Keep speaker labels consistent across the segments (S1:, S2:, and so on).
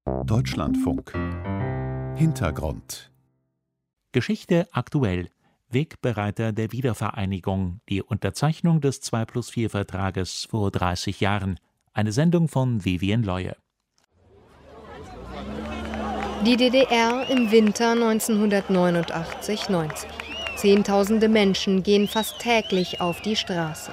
S1: Deutschlandfunk. Hintergrund.
S2: Geschichte aktuell. Wegbereiter der Wiedervereinigung. Die Unterzeichnung des 2+4-Vertrages vor 30 Jahren. Eine Sendung von Vivian Leue.
S3: Die DDR im Winter 1989-90. Zehntausende Menschen gehen fast täglich auf die Straße.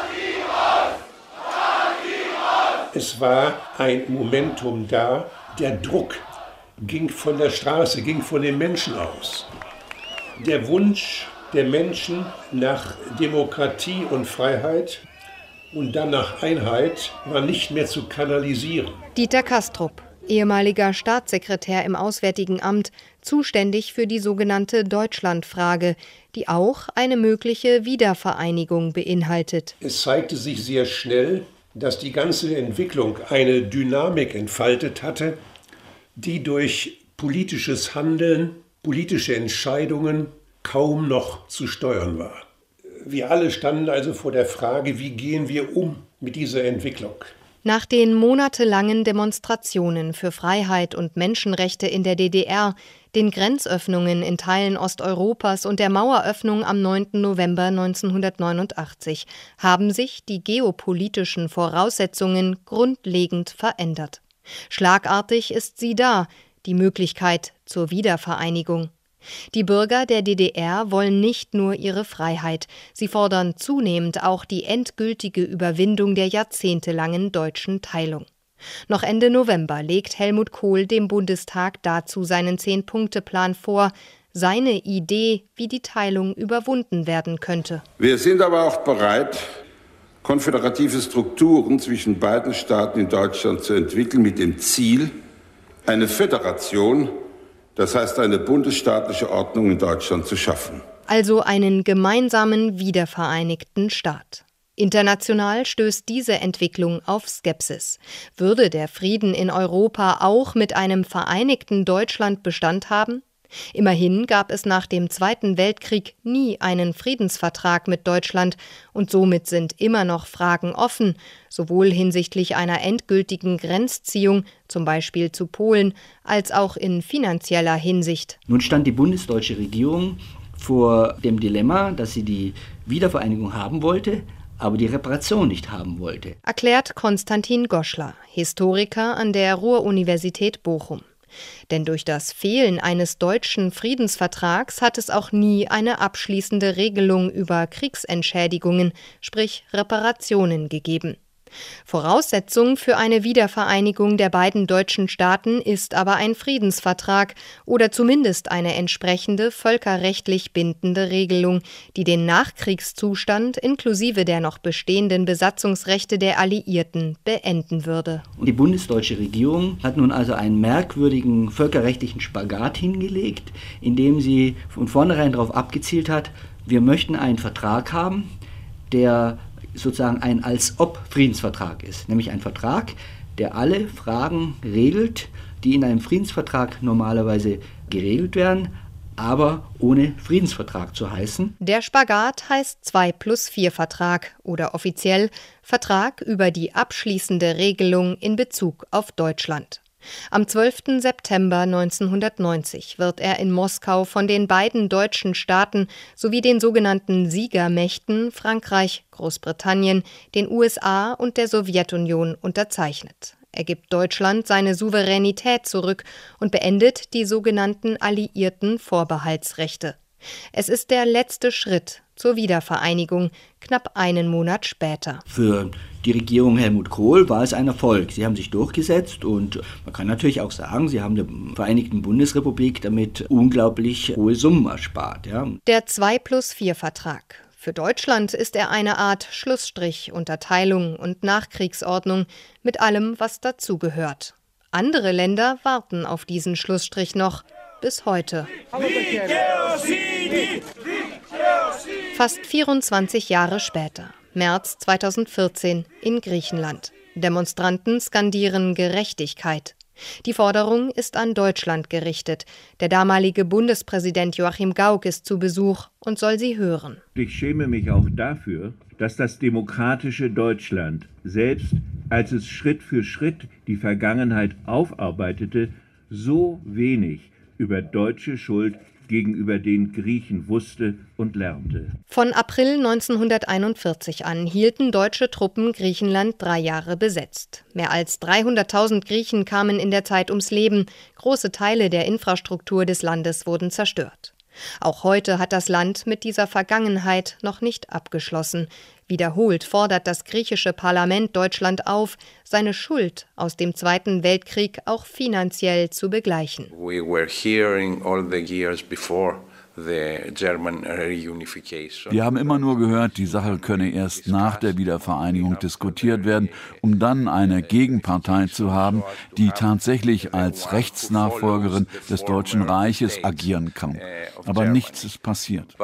S4: Es war ein Momentum da, der Druck ging von der Straße, ging von den Menschen aus. Der Wunsch der Menschen nach Demokratie und Freiheit und dann nach Einheit war nicht mehr zu kanalisieren.
S3: Dieter Kastrup, ehemaliger Staatssekretär im Auswärtigen Amt, zuständig für die sogenannte Deutschlandfrage, die auch eine mögliche Wiedervereinigung beinhaltet.
S4: Es zeigte sich sehr schnell, dass die ganze Entwicklung eine Dynamik entfaltet hatte, die durch politisches Handeln, politische Entscheidungen kaum noch zu steuern war. Wir alle standen also vor der Frage, wie gehen wir um mit dieser Entwicklung?
S3: Nach den monatelangen Demonstrationen für Freiheit und Menschenrechte in der DDR, den Grenzöffnungen in Teilen Osteuropas und der Maueröffnung am 9. November 1989 haben sich die geopolitischen Voraussetzungen grundlegend verändert. Schlagartig ist sie da, die Möglichkeit zur Wiedervereinigung. Die Bürger der DDR wollen nicht nur ihre Freiheit, sie fordern zunehmend auch die endgültige Überwindung der jahrzehntelangen deutschen Teilung. Noch Ende November legt Helmut Kohl dem Bundestag dazu seinen 10-Punkte-Plan vor, seine Idee, wie die Teilung überwunden werden könnte.
S5: Wir sind aber auch bereit, konföderative Strukturen zwischen beiden Staaten in Deutschland zu entwickeln mit dem Ziel, eine Föderation, das heißt eine bundesstaatliche Ordnung in Deutschland zu schaffen.
S3: Also einen gemeinsamen, wiedervereinigten Staat. International stößt diese Entwicklung auf Skepsis. Würde der Frieden in Europa auch mit einem vereinigten Deutschland Bestand haben? Immerhin gab es nach dem Zweiten Weltkrieg nie einen Friedensvertrag mit Deutschland und somit sind immer noch Fragen offen, sowohl hinsichtlich einer endgültigen Grenzziehung, zum Beispiel zu Polen, als auch in finanzieller Hinsicht.
S6: Nun stand die bundesdeutsche Regierung vor dem Dilemma, dass sie die Wiedervereinigung haben wollte, aber die Reparation nicht haben wollte.
S3: Erklärt Konstantin Goschler, Historiker an der Ruhr-Universität Bochum. Denn durch das Fehlen eines deutschen Friedensvertrags hat es auch nie eine abschließende Regelung über Kriegsentschädigungen, sprich Reparationen, gegeben. Voraussetzung für eine Wiedervereinigung der beiden deutschen Staaten ist aber ein Friedensvertrag oder zumindest eine entsprechende völkerrechtlich bindende Regelung, die den Nachkriegszustand inklusive der noch bestehenden Besatzungsrechte der Alliierten beenden würde.
S6: Und die bundesdeutsche Regierung hat nun also einen merkwürdigen völkerrechtlichen Spagat hingelegt, indem sie von vornherein darauf abgezielt hat, wir möchten einen Vertrag haben, der sozusagen ein Als-Ob-Friedensvertrag ist, nämlich ein Vertrag, der alle Fragen regelt, die in einem Friedensvertrag normalerweise geregelt werden, aber ohne Friedensvertrag zu heißen.
S3: Der Spagat heißt 2+4-Vertrag oder offiziell Vertrag über die abschließende Regelung in Bezug auf Deutschland. Am 12. September 1990 wird er in Moskau von den beiden deutschen Staaten sowie den sogenannten Siegermächten Frankreich, Großbritannien, den USA und der Sowjetunion unterzeichnet. Er gibt Deutschland seine Souveränität zurück und beendet die sogenannten alliierten Vorbehaltsrechte. Es ist der letzte Schritt zur Wiedervereinigung, knapp einen Monat später.
S6: Für die Regierung Helmut Kohl war es ein Erfolg. Sie haben sich durchgesetzt und man kann natürlich auch sagen, sie haben der Vereinigten Bundesrepublik damit unglaublich hohe Summen erspart. Ja.
S3: Der 2+4-Vertrag. Für Deutschland ist er eine Art Schlussstrich unter Teilung und Nachkriegsordnung mit allem, was dazugehört. Andere Länder warten auf diesen Schlussstrich noch bis heute. Fast 24 Jahre später, März 2014 in Griechenland. Demonstranten skandieren Gerechtigkeit. Die Forderung ist an Deutschland gerichtet. Der damalige Bundespräsident Joachim Gauck ist zu Besuch und soll sie hören.
S7: Ich schäme mich auch dafür, dass das demokratische Deutschland, selbst als es Schritt für Schritt die Vergangenheit aufarbeitete, so wenig über deutsche Schuld gegenüber den Griechen wusste und lernte.
S3: Von April 1941 an hielten deutsche Truppen Griechenland 3 Jahre besetzt. Mehr als 300.000 Griechen kamen in der Zeit ums Leben. Große Teile der Infrastruktur des Landes wurden zerstört. Auch heute hat das Land mit dieser Vergangenheit noch nicht abgeschlossen. Wiederholt fordert das griechische Parlament Deutschland auf, seine Schuld aus dem Zweiten Weltkrieg auch finanziell zu begleichen.
S8: We were hearing all the years before the German reunification.
S9: Wir haben immer nur gehört, die Sache könne erst nach der Wiedervereinigung diskutiert werden, um dann eine Gegenpartei zu haben, die tatsächlich als Rechtsnachfolgerin des Deutschen Reiches agieren kann. Aber nichts ist passiert.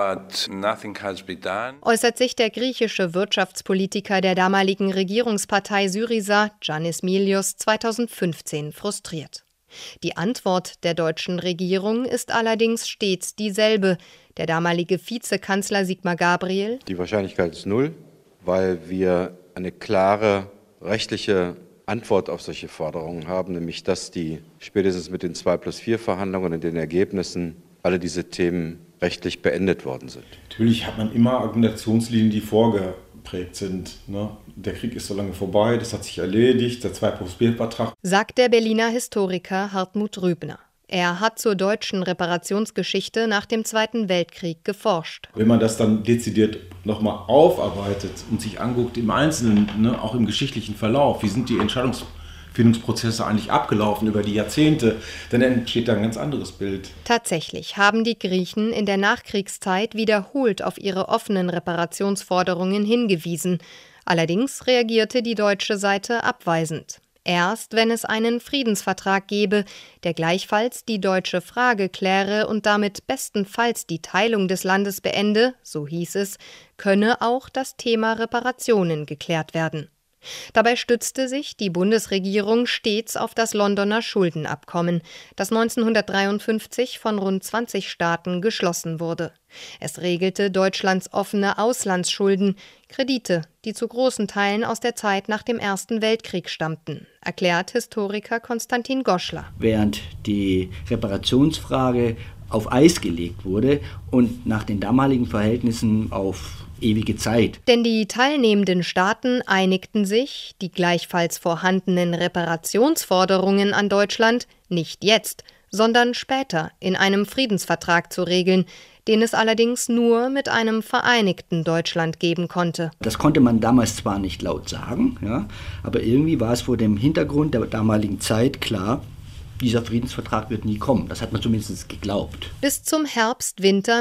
S3: Äußert sich der griechische Wirtschaftspolitiker der damaligen Regierungspartei Syriza, Giannis Milios, 2015 frustriert. Die Antwort der deutschen Regierung ist allerdings stets dieselbe. Der damalige Vizekanzler Sigmar Gabriel:
S10: Die Wahrscheinlichkeit ist 0, weil wir eine klare rechtliche Antwort auf solche Forderungen haben, nämlich dass die spätestens mit den 2+4-Verhandlungen und den Ergebnissen alle diese Themen rechtlich beendet worden sind.
S11: Natürlich hat man immer Argumentationslinien, die vorgeprägt sind. Ne? Der Krieg ist so lange vorbei, das hat sich erledigt, der 2+4-Vertrag.
S3: Sagt der Berliner Historiker Hartmut Rübner. Er hat zur deutschen Reparationsgeschichte nach dem Zweiten Weltkrieg geforscht.
S11: Wenn man das dann dezidiert nochmal aufarbeitet und sich anguckt im Einzelnen, ne, auch im geschichtlichen Verlauf, wie sind die Entscheidungsfindungsprozesse eigentlich abgelaufen über die Jahrzehnte, dann entsteht da ein ganz anderes Bild.
S3: Tatsächlich haben die Griechen in der Nachkriegszeit wiederholt auf ihre offenen Reparationsforderungen hingewiesen. Allerdings reagierte die deutsche Seite abweisend. Erst wenn es einen Friedensvertrag gebe, der gleichfalls die deutsche Frage kläre und damit bestenfalls die Teilung des Landes beende, so hieß es, könne auch das Thema Reparationen geklärt werden. Dabei stützte sich die Bundesregierung stets auf das Londoner Schuldenabkommen, das 1953 von rund 20 Staaten geschlossen wurde. Es regelte Deutschlands offene Auslandsschulden, Kredite, die zu großen Teilen aus der Zeit nach dem Ersten Weltkrieg stammten, erklärt Historiker Konstantin Goschler.
S6: Während die Reparationsfrage auf Eis gelegt wurde und nach den damaligen Verhältnissen auf ewige Zeit.
S3: Denn die teilnehmenden Staaten einigten sich, die gleichfalls vorhandenen Reparationsforderungen an Deutschland nicht jetzt, sondern später in einem Friedensvertrag zu regeln, den es allerdings nur mit einem vereinigten Deutschland geben konnte.
S6: Das konnte man damals zwar nicht laut sagen, ja, aber irgendwie war es vor dem Hintergrund der damaligen Zeit klar, dieser Friedensvertrag wird nie kommen. Das hat man zumindest geglaubt.
S3: Bis zum Herbst-Winter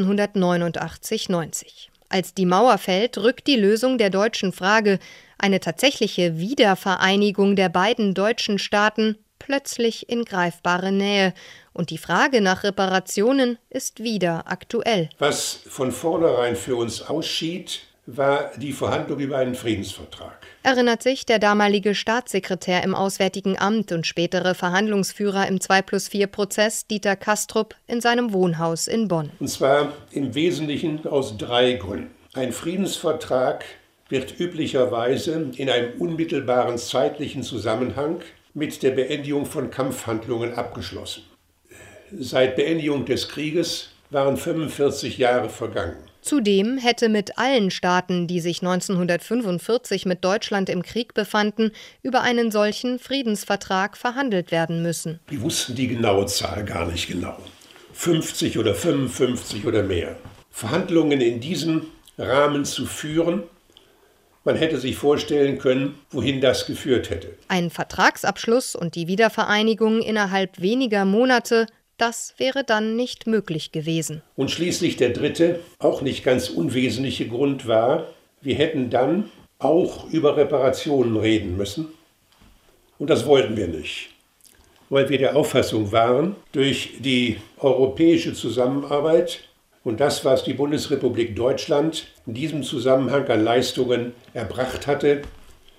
S3: 1989/90. Als die Mauer fällt, rückt die Lösung der deutschen Frage, eine tatsächliche Wiedervereinigung der beiden deutschen Staaten, plötzlich in greifbare Nähe. Und die Frage nach Reparationen ist wieder aktuell.
S4: Was von vornherein für uns ausschied, war die Verhandlung über einen Friedensvertrag.
S3: Erinnert sich der damalige Staatssekretär im Auswärtigen Amt und spätere Verhandlungsführer im 2+4-Prozess Dieter Kastrup in seinem Wohnhaus in Bonn.
S4: Und zwar im Wesentlichen aus 3 Gründen. Ein Friedensvertrag wird üblicherweise in einem unmittelbaren zeitlichen Zusammenhang mit der Beendigung von Kampfhandlungen abgeschlossen. Seit Beendigung des Krieges waren 45 Jahre vergangen.
S3: Zudem hätte mit allen Staaten, die sich 1945 mit Deutschland im Krieg befanden, über einen solchen Friedensvertrag verhandelt werden müssen.
S4: Wir wussten die genaue Zahl gar nicht genau. 50 oder 55 oder mehr. Verhandlungen in diesem Rahmen zu führen, man hätte sich vorstellen können, wohin das geführt hätte.
S3: Ein Vertragsabschluss und die Wiedervereinigung innerhalb weniger Monate, das wäre dann nicht möglich gewesen.
S4: Und schließlich der dritte, auch nicht ganz unwesentliche Grund war, wir hätten dann auch über Reparationen reden müssen. Und das wollten wir nicht, weil wir der Auffassung waren, durch die europäische Zusammenarbeit und das, was die Bundesrepublik Deutschland in diesem Zusammenhang an Leistungen erbracht hatte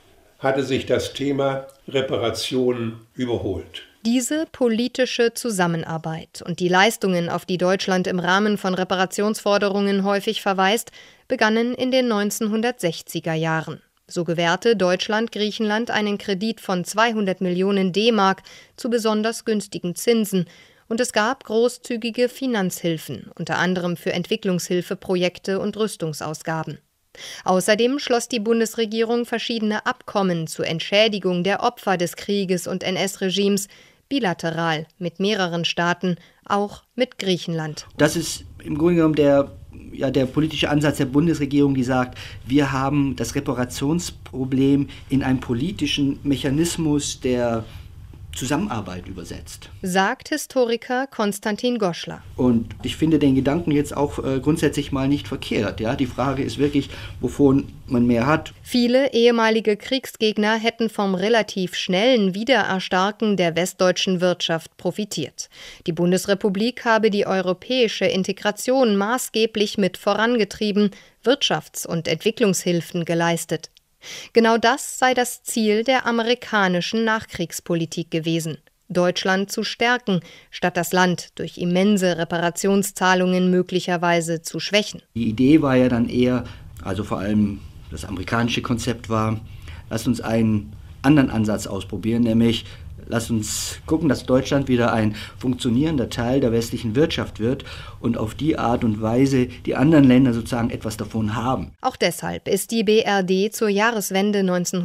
S4: hatte sich das Thema Reparationen überholt.
S3: Diese politische Zusammenarbeit und die Leistungen, auf die Deutschland im Rahmen von Reparationsforderungen häufig verweist, begannen in den 1960er Jahren. So gewährte Deutschland Griechenland einen Kredit von 200 Millionen D-Mark zu besonders günstigen Zinsen und es gab großzügige Finanzhilfen, unter anderem für Entwicklungshilfeprojekte und Rüstungsausgaben. Außerdem schloss die Bundesregierung verschiedene Abkommen zur Entschädigung der Opfer des Krieges und NS-Regimes, bilateral mit mehreren Staaten, auch mit Griechenland.
S6: Das ist im Grunde genommen der politische Ansatz der Bundesregierung, die sagt, wir haben das Reparationsproblem in einen politischen Mechanismus der Zusammenarbeit übersetzt.
S3: Sagt Historiker Konstantin Goschler.
S6: Und ich finde den Gedanken jetzt auch grundsätzlich mal nicht verkehrt. Ja? Die Frage ist wirklich, wovon man mehr hat.
S3: Viele ehemalige Kriegsgegner hätten vom relativ schnellen Wiedererstarken der westdeutschen Wirtschaft profitiert. Die Bundesrepublik habe die europäische Integration maßgeblich mit vorangetrieben, Wirtschafts- und Entwicklungshilfen geleistet. Genau das sei das Ziel der amerikanischen Nachkriegspolitik gewesen, Deutschland zu stärken, statt das Land durch immense Reparationszahlungen möglicherweise zu schwächen.
S6: Die Idee war ja dann eher, also vor allem das amerikanische Konzept war, lasst uns einen anderen Ansatz ausprobieren, nämlich lasst uns gucken, dass Deutschland wieder ein funktionierender Teil der westlichen Wirtschaft wird und auf die Art und Weise die anderen Länder sozusagen etwas davon haben.
S3: Auch deshalb ist die BRD zur Jahreswende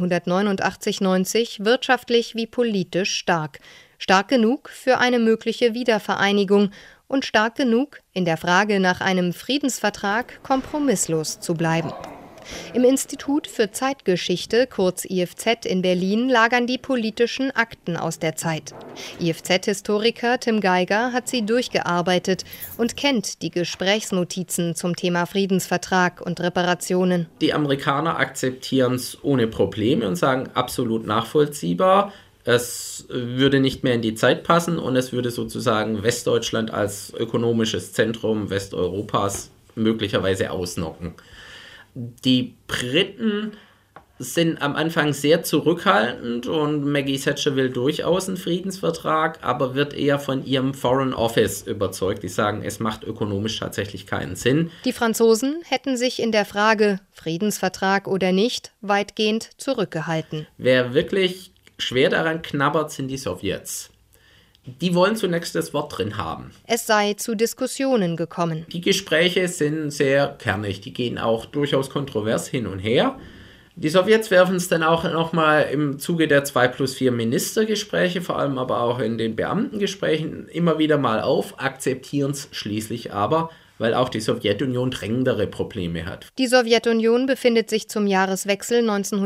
S3: 1989-90 wirtschaftlich wie politisch stark. Stark genug für eine mögliche Wiedervereinigung und stark genug, in der Frage nach einem Friedensvertrag kompromisslos zu bleiben. Im Institut für Zeitgeschichte, kurz IFZ in Berlin, lagern die politischen Akten aus der Zeit. IFZ-Historiker Tim Geiger hat sie durchgearbeitet und kennt die Gesprächsnotizen zum Thema Friedensvertrag und Reparationen.
S12: Die Amerikaner akzeptieren es ohne Probleme und sagen, absolut nachvollziehbar. Es würde nicht mehr in die Zeit passen und es würde sozusagen Westdeutschland als ökonomisches Zentrum Westeuropas möglicherweise ausnocken. Die Briten sind am Anfang sehr zurückhaltend und Maggie Thatcher will durchaus einen Friedensvertrag, aber wird eher von ihrem Foreign Office überzeugt. Die sagen, es macht ökonomisch tatsächlich keinen Sinn.
S3: Die Franzosen hätten sich in der Frage, Friedensvertrag oder nicht, weitgehend zurückgehalten.
S12: Wer wirklich schwer daran knabbert, sind die Sowjets. Die wollen zunächst das Wort drin haben.
S3: Es sei zu Diskussionen gekommen.
S12: Die Gespräche sind sehr kernig, die gehen auch durchaus kontrovers hin und her. Die Sowjets werfen es dann auch nochmal im Zuge der 2+4 Ministergespräche, vor allem aber auch in den Beamtengesprächen, immer wieder mal auf, akzeptieren es schließlich aber, weil auch die Sowjetunion drängendere Probleme hat.
S3: Die Sowjetunion befindet sich zum Jahreswechsel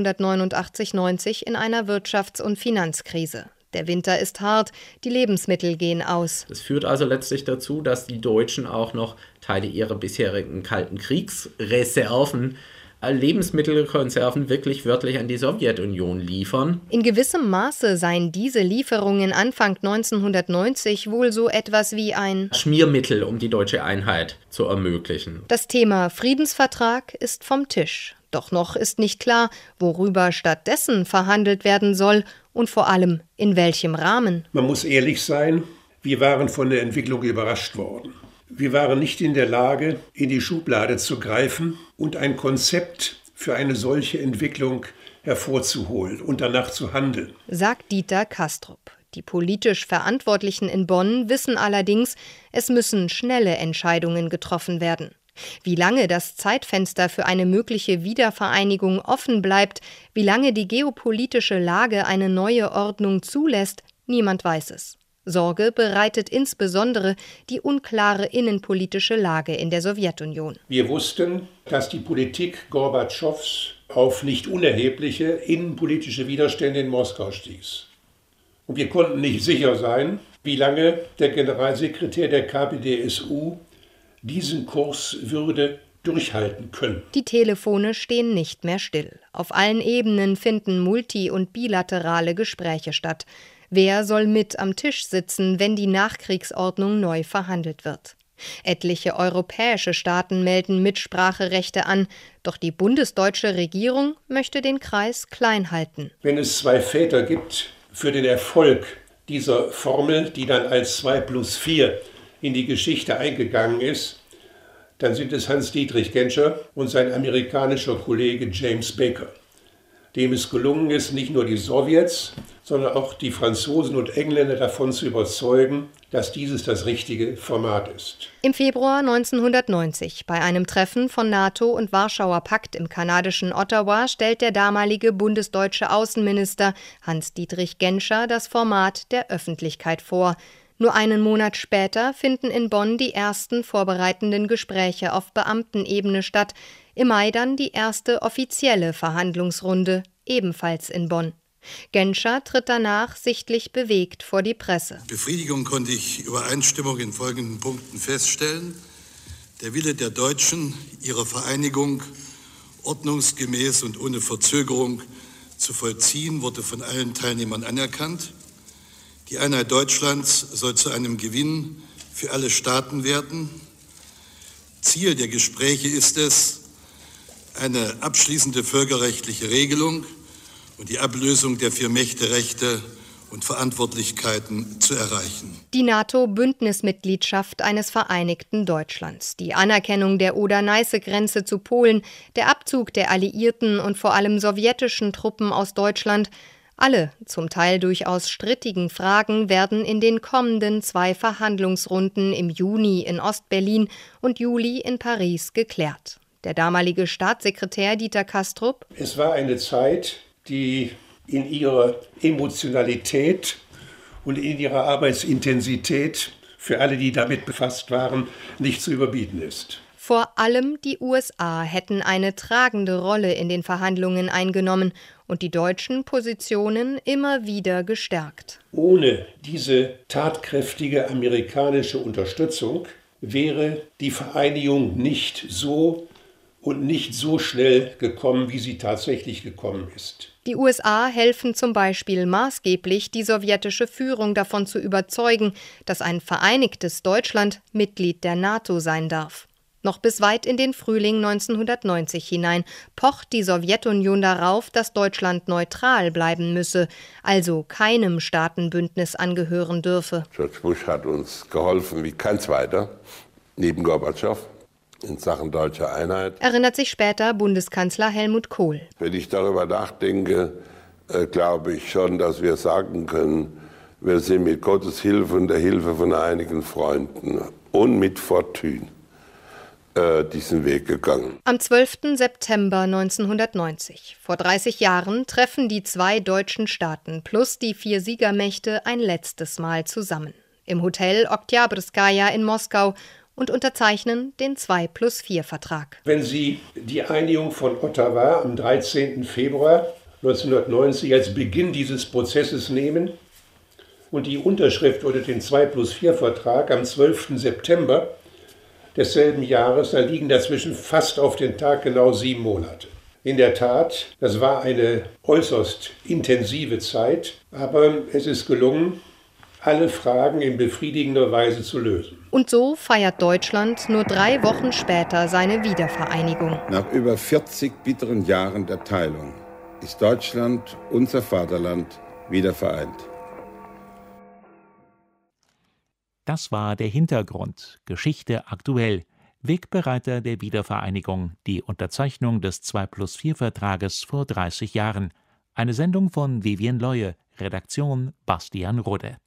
S3: 1989-90 in einer Wirtschafts- und Finanzkrise. Der Winter ist hart, die Lebensmittel gehen aus.
S12: Das führt also letztlich dazu, dass die Deutschen auch noch Teile ihrer bisherigen Kalten Kriegsreserven, Lebensmittelkonserven wirklich wörtlich an die Sowjetunion liefern.
S3: In gewissem Maße seien diese Lieferungen Anfang 1990 wohl so etwas wie ein
S12: Schmiermittel, um die deutsche Einheit zu ermöglichen.
S3: Das Thema Friedensvertrag ist vom Tisch. Doch noch ist nicht klar, worüber stattdessen verhandelt werden soll und vor allem in welchem Rahmen.
S4: Man muss ehrlich sein, wir waren von der Entwicklung überrascht worden. Wir waren nicht in der Lage, in die Schublade zu greifen und ein Konzept für eine solche Entwicklung hervorzuholen und danach zu handeln.
S3: Sagt Dieter Kastrup. Die politisch Verantwortlichen in Bonn wissen allerdings, es müssen schnelle Entscheidungen getroffen werden. Wie lange das Zeitfenster für eine mögliche Wiedervereinigung offen bleibt, wie lange die geopolitische Lage eine neue Ordnung zulässt, niemand weiß es. Sorge bereitet insbesondere die unklare innenpolitische Lage in der Sowjetunion.
S4: Wir wussten, dass die Politik Gorbatschows auf nicht unerhebliche innenpolitische Widerstände in Moskau stieß. Und wir konnten nicht sicher sein, wie lange der Generalsekretär der KPdSU diesen Kurs würde durchhalten können.
S3: Die Telefone stehen nicht mehr still. Auf allen Ebenen finden multi- und bilaterale Gespräche statt. Wer soll mit am Tisch sitzen, wenn die Nachkriegsordnung neu verhandelt wird? Etliche europäische Staaten melden Mitspracherechte an, doch die bundesdeutsche Regierung möchte den Kreis klein halten.
S4: Wenn es 2 Väter gibt für den Erfolg dieser Formel, die dann als 2+4 in die Geschichte eingegangen ist, dann sind es Hans-Dietrich Genscher und sein amerikanischer Kollege James Baker, dem es gelungen ist, nicht nur die Sowjets, sondern auch die Franzosen und Engländer davon zu überzeugen, dass dieses das richtige Format ist.
S3: Im Februar 1990, bei einem Treffen von NATO und Warschauer Pakt im kanadischen Ottawa, stellt der damalige bundesdeutsche Außenminister Hans-Dietrich Genscher das Format der Öffentlichkeit vor. Nur einen Monat später finden in Bonn die ersten vorbereitenden Gespräche auf Beamtenebene statt, im Mai dann die erste offizielle Verhandlungsrunde, ebenfalls in Bonn. Genscher tritt danach sichtlich bewegt vor die Presse.
S13: Befriedigung konnte ich Übereinstimmung in folgenden Punkten feststellen. Der Wille der Deutschen, ihre Vereinigung ordnungsgemäß und ohne Verzögerung zu vollziehen, wurde von allen Teilnehmern anerkannt. Die Einheit Deutschlands soll zu einem Gewinn für alle Staaten werden. Ziel der Gespräche ist es, eine abschließende völkerrechtliche Regelung und die Ablösung der 4 Mächterechte und Verantwortlichkeiten zu erreichen.
S3: Die NATO-Bündnismitgliedschaft eines vereinigten Deutschlands, die Anerkennung der Oder-Neiße-Grenze zu Polen, der Abzug der alliierten und vor allem sowjetischen Truppen aus Deutschland, alle zum Teil durchaus strittigen Fragen werden in den kommenden 2 Verhandlungsrunden im Juni in Ostberlin und Juli in Paris geklärt. Der damalige Staatssekretär Dieter Kastrup:
S4: Es war eine Zeit, die in ihrer Emotionalität und in ihrer Arbeitsintensität für alle, die damit befasst waren, nicht zu überbieten ist.
S3: Vor allem die USA hätten eine tragende Rolle in den Verhandlungen eingenommen und die deutschen Positionen immer wieder gestärkt.
S4: Ohne diese tatkräftige amerikanische Unterstützung wäre die Vereinigung nicht so und nicht so schnell gekommen, wie sie tatsächlich gekommen ist.
S3: Die USA helfen zum Beispiel maßgeblich, die sowjetische Führung davon zu überzeugen, dass ein vereinigtes Deutschland Mitglied der NATO sein darf. Noch bis weit in den Frühling 1990 hinein pocht die Sowjetunion darauf, dass Deutschland neutral bleiben müsse, also keinem Staatenbündnis angehören dürfe.
S5: George Bush hat uns geholfen wie kein zweiter, neben Gorbatschow, in Sachen deutscher Einheit.
S3: Erinnert sich später Bundeskanzler Helmut Kohl.
S5: Wenn ich darüber nachdenke, glaube ich schon, dass wir sagen können, wir sind mit Gottes Hilfe und der Hilfe von einigen Freunden und mit Fortune diesen Weg gegangen.
S3: Am 12. September 1990, vor 30 Jahren, treffen die 2 deutschen Staaten plus die 4 Siegermächte ein letztes Mal zusammen. Im Hotel Oktyabrskaja in Moskau und unterzeichnen den 2+4-Vertrag.
S4: Wenn Sie die Einigung von Ottawa am 13. Februar 1990 als Beginn dieses Prozesses nehmen und die Unterschrift unter den 2+4-Vertrag am 12. September desselben Jahres, da liegen dazwischen fast auf den Tag genau 7 Monate. In der Tat, das war eine äußerst intensive Zeit, aber es ist gelungen, alle Fragen in befriedigender Weise zu lösen.
S3: Und so feiert Deutschland nur 3 Wochen später seine Wiedervereinigung.
S5: Nach über 40 bitteren Jahren der Teilung ist Deutschland, unser Vaterland, wieder vereint.
S2: Das war der Hintergrund, Geschichte aktuell, Wegbereiter der Wiedervereinigung, die Unterzeichnung des 2+4-Vertrages vor 30 Jahren. Eine Sendung von Vivien Leue, Redaktion Bastian Rudde.